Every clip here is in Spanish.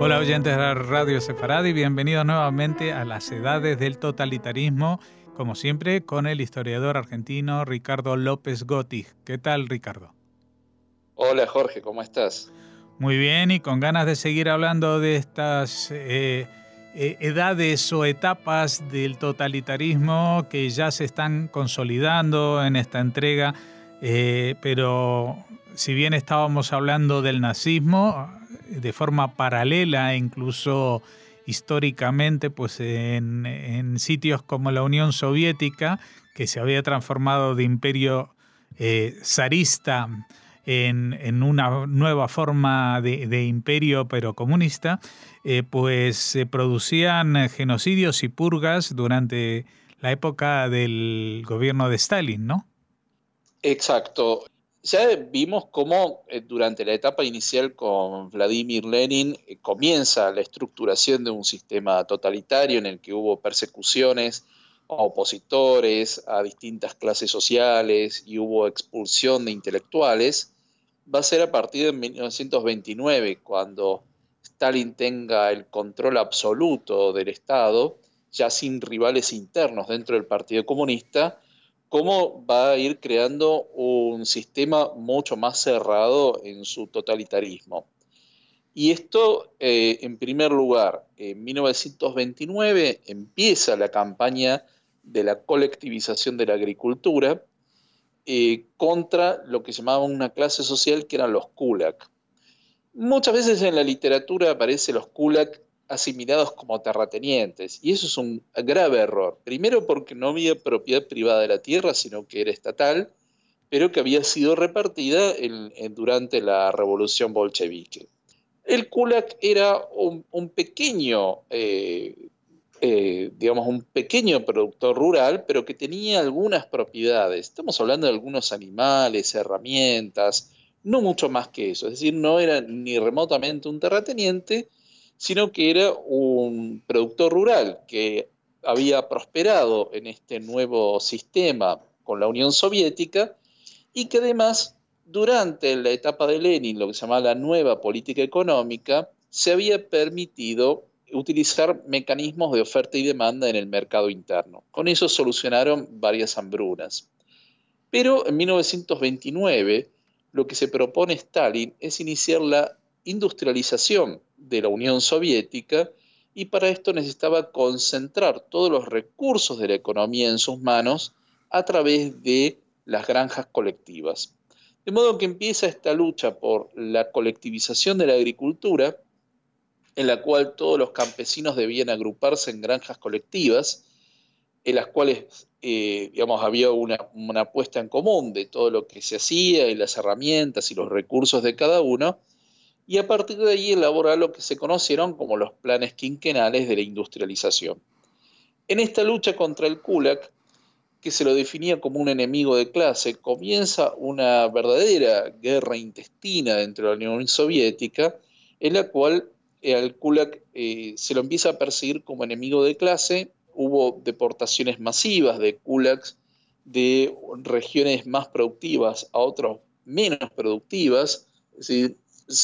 Hola oyentes de Radio Sefarad y bienvenidos nuevamente a las edades del totalitarismo, como siempre con el historiador argentino Ricardo López Gotti. ¿Qué tal, Ricardo? Hola Jorge, ¿cómo estás? Muy bien, y con ganas de seguir hablando de estas edades o etapas del totalitarismo que ya se están consolidando en esta entrega, pero si bien estábamos hablando del nazismo, de forma paralela, incluso históricamente, pues en sitios como la Unión Soviética, que se había transformado de imperio zarista en una nueva forma de imperio, pero comunista, pues se producían genocidios y purgas durante la época del gobierno de Stalin, ¿no? Exacto. Ya vimos cómo durante la etapa inicial con Vladimir Lenin comienza la estructuración de un sistema totalitario en el que hubo persecuciones a opositores, a distintas clases sociales y hubo expulsión de intelectuales. Va a ser a partir de 1929, cuando Stalin tenga el control absoluto del Estado, ya sin rivales internos dentro del Partido Comunista, cómo va a ir creando un sistema mucho más cerrado en su totalitarismo. Y esto, en primer lugar, en 1929 empieza la campaña de la colectivización de la agricultura contra lo que se llamaba una clase social que eran los kulak. Muchas veces en la literatura aparecen los kulak asimilados como terratenientes, y eso es un grave error. Primero porque no había propiedad privada de la tierra, sino que era estatal, pero que había sido repartida durante la revolución bolchevique. El kulak era un pequeño, digamos, un pequeño productor rural, pero que tenía algunas propiedades. Estamos hablando de algunos animales, herramientas, no mucho más que eso. Es decir, no era ni remotamente un terrateniente, sino que era un productor rural que había prosperado en este nuevo sistema con la Unión Soviética y que además, durante la etapa de Lenin, lo que se llamaba la nueva política económica, se había permitido utilizar mecanismos de oferta y demanda en el mercado interno. Con eso solucionaron varias hambrunas. Pero en 1929 lo que se propone Stalin es iniciar la industrialización de la Unión Soviética y para esto necesitaba concentrar todos los recursos de la economía en sus manos a través de las granjas colectivas. De modo que empieza esta lucha por la colectivización de la agricultura, en la cual todos los campesinos debían agruparse en granjas colectivas, en las cuales digamos, había una puesta en común de todo lo que se hacía y las herramientas y los recursos de cada uno, y a partir de ahí elaborar lo que se conocieron como los planes quinquenales de la industrialización. En esta lucha contra el kulak, que se lo definía como un enemigo de clase, comienza una verdadera guerra intestina dentro de la Unión Soviética, en la cual al kulak se lo empieza a perseguir como enemigo de clase. Hubo deportaciones masivas de kulaks de regiones más productivas a otras menos productivas, es decir,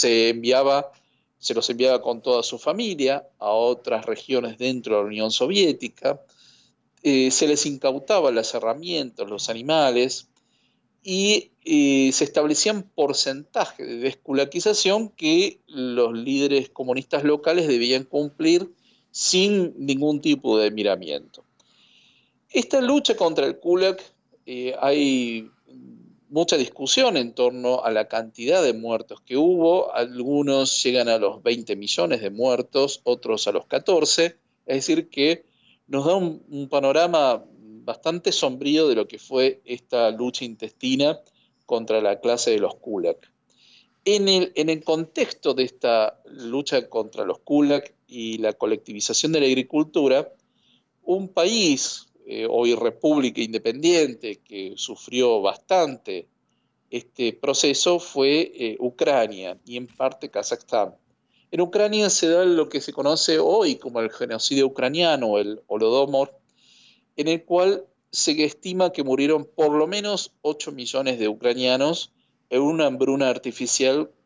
se los enviaba con toda su familia a otras regiones dentro de la Unión Soviética. Se les incautaban las herramientas, los animales, y se establecían porcentajes de desculaquización que los líderes comunistas locales debían cumplir sin ningún tipo de miramiento. Esta lucha contra el kulak, hay mucha discusión en torno a la cantidad de muertos que hubo. Algunos llegan a los 20 millones de muertos, otros a los 14, es decir que nos da un panorama bastante sombrío de lo que fue esta lucha intestina contra la clase de los kulak. En el contexto de esta lucha contra los kulak y la colectivización de la agricultura, un país, hoy república independiente, que sufrió bastante este proceso fue Ucrania y en parte Kazajstán. En Ucrania se da lo que se conoce hoy como el genocidio ucraniano o el Holodomor, en el cual se estima que murieron por lo menos 8 millones de ucranianos en una hambruna artificial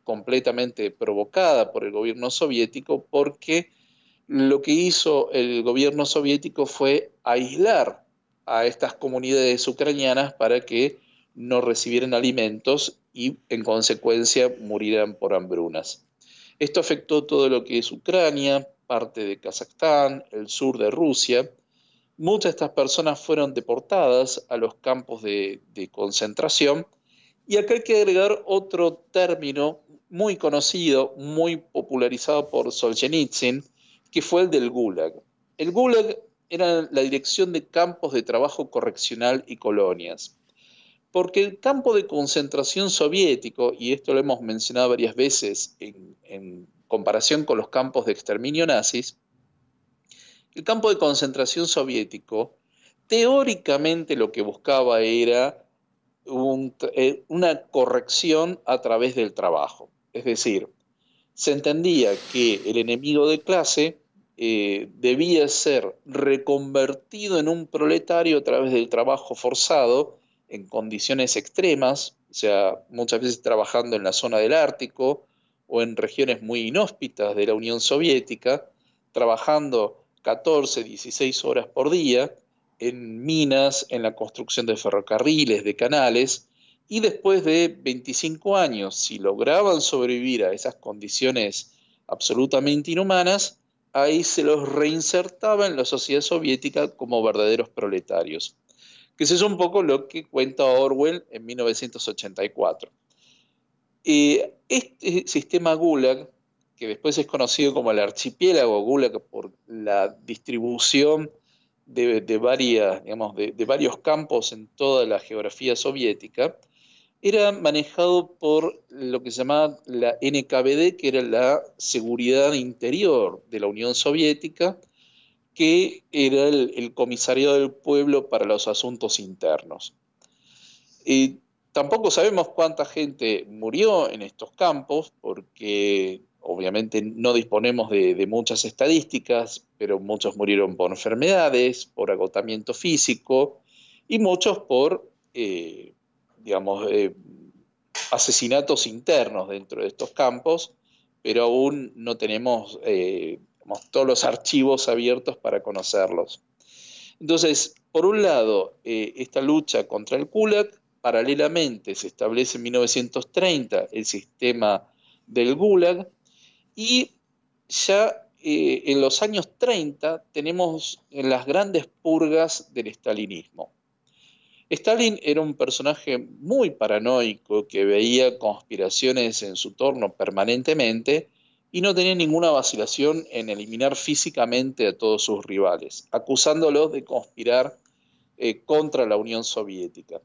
completamente provocada por el gobierno soviético, porque lo que hizo el gobierno soviético fue aislar a estas comunidades ucranianas para que no recibieran alimentos y en consecuencia murieran por hambrunas. Esto afectó todo lo que es Ucrania, parte de Kazajstán, el sur de Rusia. Muchas de estas personas fueron deportadas a los campos de concentración. Y acá hay que agregar otro término muy conocido, muy popularizado por Solzhenitsyn, que fue el del Gulag. El Gulag era la dirección de campos de trabajo correccional y colonias. Porque el campo de concentración soviético, y esto lo hemos mencionado varias veces en comparación con los campos de exterminio nazis, el campo de concentración soviético teóricamente lo que buscaba era una corrección a través del trabajo. Es decir, se entendía que el enemigo de clase debía ser reconvertido en un proletario a través del trabajo forzado en condiciones extremas, o sea, muchas veces trabajando en la zona del Ártico o en regiones muy inhóspitas de la Unión Soviética, trabajando 14, 16 horas por día en minas, en la construcción de ferrocarriles, de canales, y después de 25 años, si lograban sobrevivir a esas condiciones absolutamente inhumanas, ahí se los reinsertaba en la sociedad soviética como verdaderos proletarios. Que eso es un poco lo que cuenta Orwell en 1984. Este sistema Gulag, que después es conocido como el archipiélago Gulag por la distribución de varios campos en toda la geografía soviética, era manejado por lo que se llamaba la NKVD, que era la Seguridad Interior de la Unión Soviética, que era el Comisariado del Pueblo para los Asuntos Internos. Tampoco sabemos cuánta gente murió en estos campos, porque obviamente no disponemos de muchas estadísticas, pero muchos murieron por enfermedades, por agotamiento físico, y muchos por, asesinatos internos dentro de estos campos, pero aún no tenemos todos los archivos abiertos para conocerlos. Entonces, por un lado, esta lucha contra el Gulag, paralelamente se establece en 1930 el sistema del Gulag, y ya en los años 30 tenemos las grandes purgas del estalinismo. Stalin era un personaje muy paranoico que veía conspiraciones en su torno permanentemente y no tenía ninguna vacilación en eliminar físicamente a todos sus rivales, acusándolos de conspirar contra la Unión Soviética.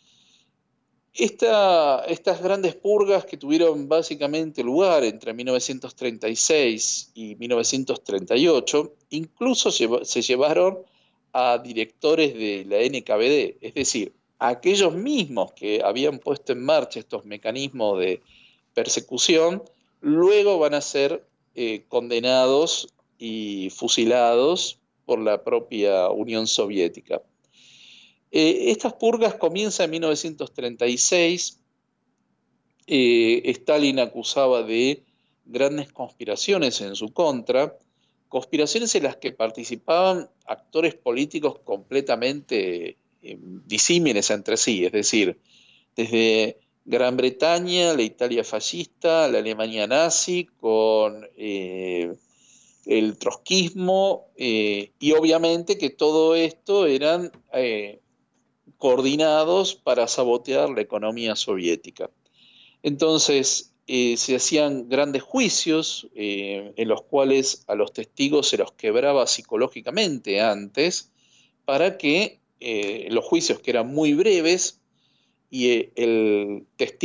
Estas grandes purgas que tuvieron básicamente lugar entre 1936 y 1938, incluso se llevaron a directores de la NKVD, es decir, a aquellos mismos que habían puesto en marcha estos mecanismos de persecución, luego van a ser condenados y fusilados por la propia Unión Soviética. Estas purgas comienzan en 1936. Stalin acusaba de grandes conspiraciones en su contra, conspiraciones en las que participaban actores políticos completamente disímiles entre sí, es decir, desde Gran Bretaña, la Italia fascista, la Alemania nazi, con el trotskismo, y obviamente que todo esto eran coordinados para sabotear la economía soviética. Entonces, se hacían grandes juicios en los cuales a los testigos se los quebraba psicológicamente antes, para que los juicios, que eran muy breves, y el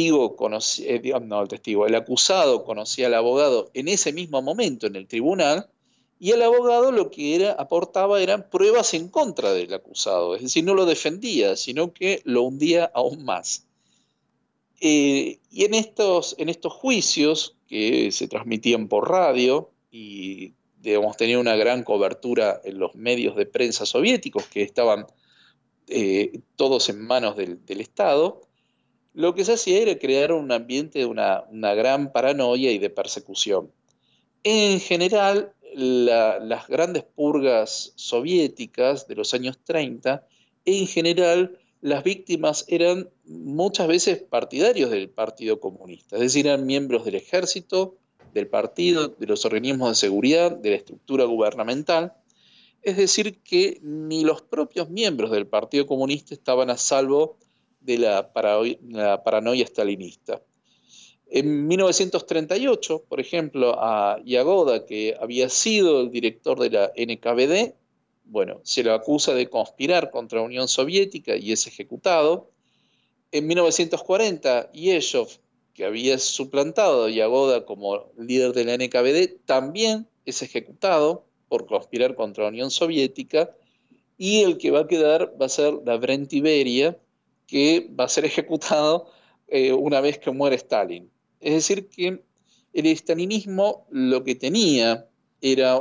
acusado conocía al abogado en ese mismo momento en el tribunal, y el abogado lo que aportaba eran pruebas en contra del acusado, es decir, no lo defendía, sino que lo hundía aún más. Y en estos juicios, que se transmitían por radio y tenían una gran cobertura en los medios de prensa soviéticos, que estaban todos en manos del Estado, lo que se hacía era crear un ambiente de una gran paranoia y de persecución. En general, las grandes purgas soviéticas de los años 30, en general, las víctimas eran muchas veces partidarios del Partido Comunista, es decir, eran miembros del ejército, del partido, de los organismos de seguridad, de la estructura gubernamental. Es decir, que ni los propios miembros del Partido Comunista estaban a salvo de la paranoia stalinista. En 1938, por ejemplo, a Yagoda, que había sido el director de la NKVD, bueno, se lo acusa de conspirar contra la Unión Soviética y es ejecutado. En 1940, Yeshov, que había suplantado a Yagoda como líder de la NKVD, también es ejecutado por conspirar contra la Unión Soviética, y el que va a quedar va a ser Lavrent Beria, que va a ser ejecutado una vez que muere Stalin. Es decir, que el estalinismo lo que tenía era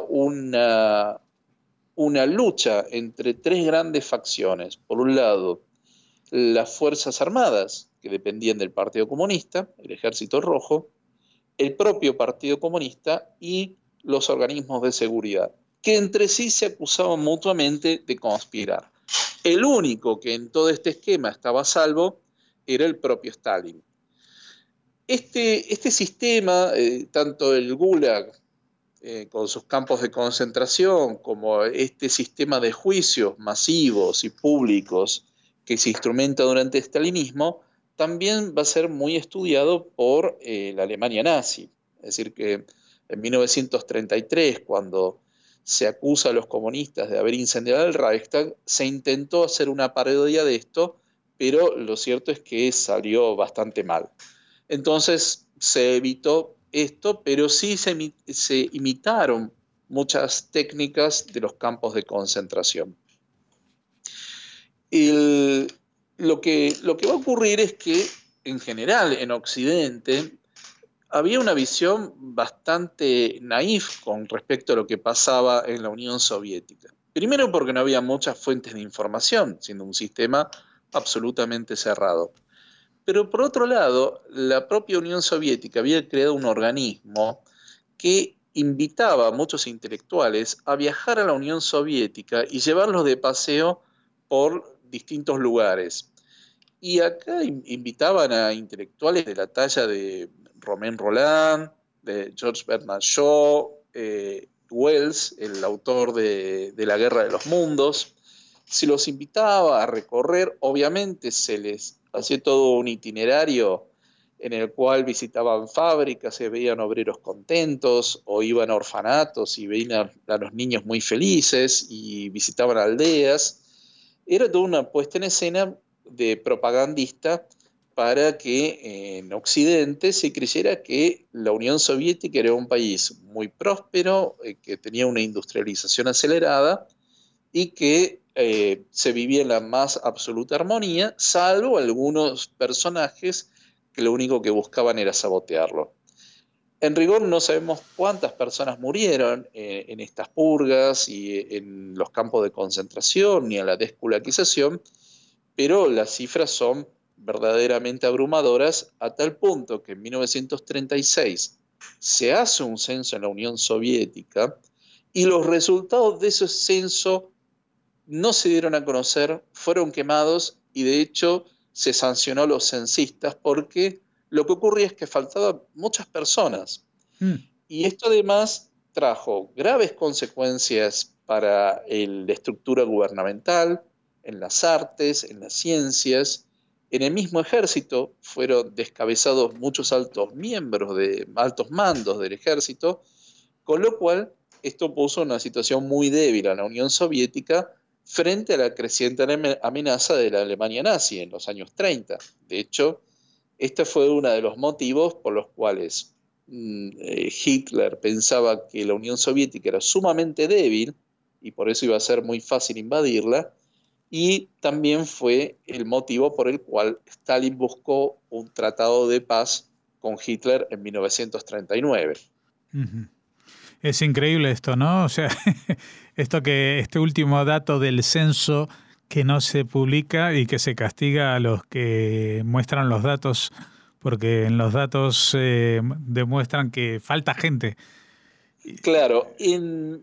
una lucha entre tres grandes facciones. Por un lado, las Fuerzas Armadas, que dependían del Partido Comunista, el Ejército Rojo, el propio Partido Comunista y los organismos de seguridad, que entre sí se acusaban mutuamente de conspirar. El único que en todo este esquema estaba a salvo era el propio Stalin. Este sistema, tanto el Gulag, con sus campos de concentración, como este sistema de juicios masivos y públicos que se instrumenta durante el stalinismo, también va a ser muy estudiado por la Alemania nazi. Es decir, que en 1933, cuando se acusa a los comunistas de haber incendiado el Reichstag, se intentó hacer una parodia de esto, pero lo cierto es que salió bastante mal. Entonces se evitó esto, pero sí se imitaron muchas técnicas de los campos de concentración. Lo que va a ocurrir es que, en general, en Occidente, había una visión bastante naif con respecto a lo que pasaba en la Unión Soviética. Primero porque no había muchas fuentes de información, siendo un sistema absolutamente cerrado. Pero por otro lado, la propia Unión Soviética había creado un organismo que invitaba a muchos intelectuales a viajar a la Unión Soviética y llevarlos de paseo por distintos lugares. Y acá invitaban a intelectuales de la talla de Romain Rolland, de George Bernard Shaw, Wells, el autor de La Guerra de los Mundos. Se los invitaba a recorrer, obviamente se les hacía todo un itinerario en el cual visitaban fábricas, se veían obreros contentos, o iban a orfanatos y veían a los niños muy felices, y visitaban aldeas. Era toda una puesta en escena de propagandista para que en Occidente se creyera que la Unión Soviética era un país muy próspero, que tenía una industrialización acelerada y que se vivía en la más absoluta armonía, salvo algunos personajes que lo único que buscaban era sabotearlo. En rigor no sabemos cuántas personas murieron en estas purgas y en los campos de concentración ni en la desculaquización, pero las cifras son verdaderamente abrumadoras, a tal punto que en 1936 se hace un censo en la Unión Soviética y los resultados de ese censo no se dieron a conocer, fueron quemados, y de hecho se sancionó a los censistas porque lo que ocurría es que faltaban muchas personas. Y esto además trajo graves consecuencias para la estructura gubernamental, en las artes, en las ciencias. En el mismo ejército fueron descabezados muchos altos mandos del ejército, con lo cual esto puso una situación muy débil a la Unión Soviética frente a la creciente amenaza de la Alemania nazi en los años 30. De hecho, este fue uno de los motivos por los cuales Hitler pensaba que la Unión Soviética era sumamente débil y por eso iba a ser muy fácil invadirla, y también fue el motivo por el cual Stalin buscó un tratado de paz con Hitler en 1939. Uh-huh. Es increíble esto, ¿no? O sea, este último dato del censo que no se publica y que se castiga a los que muestran los datos, porque en los datos demuestran que falta gente. Claro, en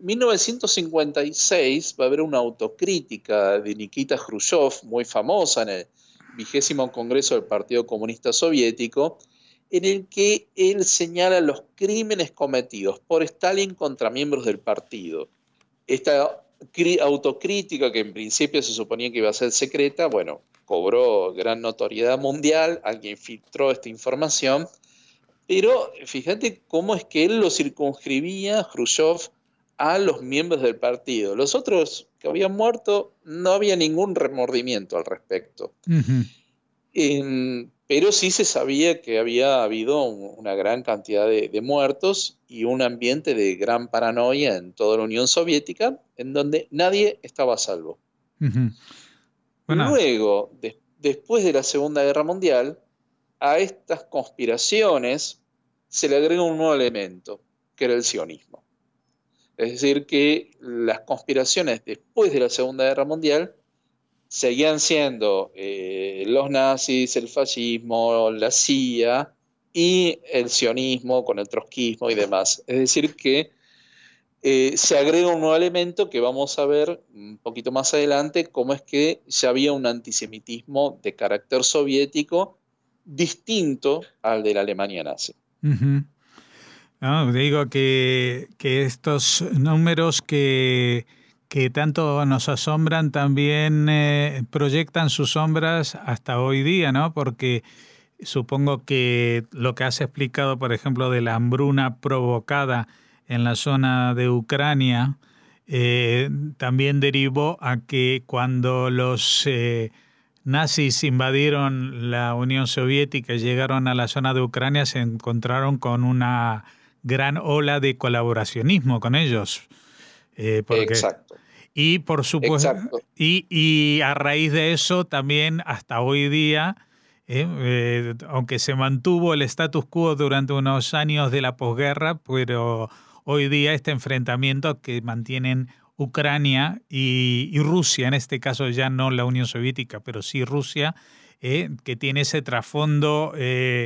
1956 va a haber una autocrítica de Nikita Khrushchev, muy famosa en el 20º Congreso del Partido Comunista Soviético, en el que él señala los crímenes cometidos por Stalin contra miembros del partido. Esta autocrítica, que en principio se suponía que iba a ser secreta, bueno, cobró gran notoriedad mundial, alguien filtró esta información. Pero fíjate cómo es que él lo circunscribía, Khrushchev, a los miembros del partido. Los otros que habían muerto no había ningún remordimiento al respecto. Uh-huh. Pero sí se sabía que había habido una gran cantidad de muertos y un ambiente de gran paranoia en toda la Unión Soviética, en donde nadie estaba a salvo. Uh-huh. Bueno. Luego, después de la Segunda Guerra Mundial, a estas conspiraciones se le agrega un nuevo elemento, que era el sionismo. Es decir, que las conspiraciones después de la Segunda Guerra Mundial seguían siendo los nazis, el fascismo, la CIA y el sionismo con el trotskismo y demás. Es decir, que se agrega un nuevo elemento que vamos a ver un poquito más adelante, cómo es que ya había un antisemitismo de carácter soviético distinto al de la Alemania nazi. Uh-huh. No, digo que estos números que tanto nos asombran también proyectan sus sombras hasta hoy día, ¿no? Porque supongo que lo que has explicado, por ejemplo, de la hambruna provocada en la zona de Ucrania, también derivó a que cuando los nazis invadieron la Unión Soviética y llegaron a la zona de Ucrania, se encontraron con una gran ola de colaboracionismo con ellos. Exacto. Y por supuesto, y a raíz de eso también hasta hoy día, aunque se mantuvo el status quo durante unos años de la posguerra, pero hoy día este enfrentamiento que mantienen Ucrania y Rusia, en este caso ya no la Unión Soviética, pero sí Rusia, que tiene ese trasfondo de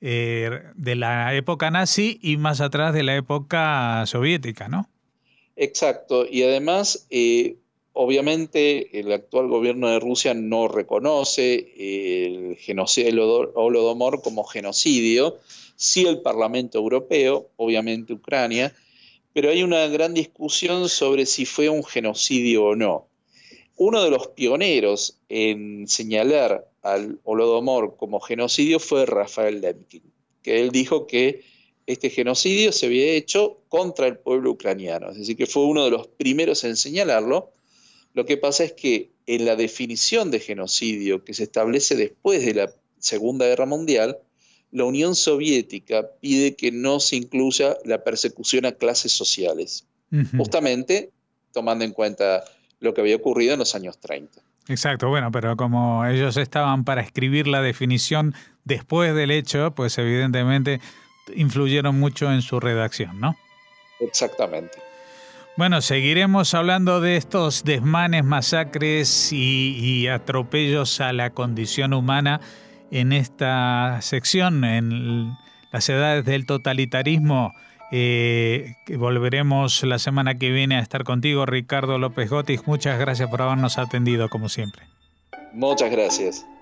la época nazi y más atrás de la época soviética, ¿no? Exacto, y además, obviamente, el actual gobierno de Rusia no reconoce el genocidio del Holodomor como genocidio, sí el Parlamento Europeo, obviamente Ucrania, pero hay una gran discusión sobre si fue un genocidio o no. Uno de los pioneros en señalar al Holodomor como genocidio fue Rafael Lemkin, que él dijo que este genocidio se había hecho contra el pueblo ucraniano, es decir, que fue uno de los primeros en señalarlo. Lo que pasa es que en la definición de genocidio que se establece después de la Segunda Guerra Mundial, la Unión Soviética pide que no se incluya la persecución a clases sociales, justamente tomando en cuenta lo que había ocurrido en los años 30. Exacto, bueno, pero como ellos estaban para escribir la definición después del hecho, pues evidentemente influyeron mucho en su redacción, ¿no? Exactamente. Bueno, seguiremos hablando de estos desmanes, masacres y atropellos a la condición humana en esta sección, en las edades del totalitarismo. Que volveremos la semana que viene a estar contigo, Ricardo López Gotis. Muchas gracias por habernos atendido, como siempre. Muchas gracias.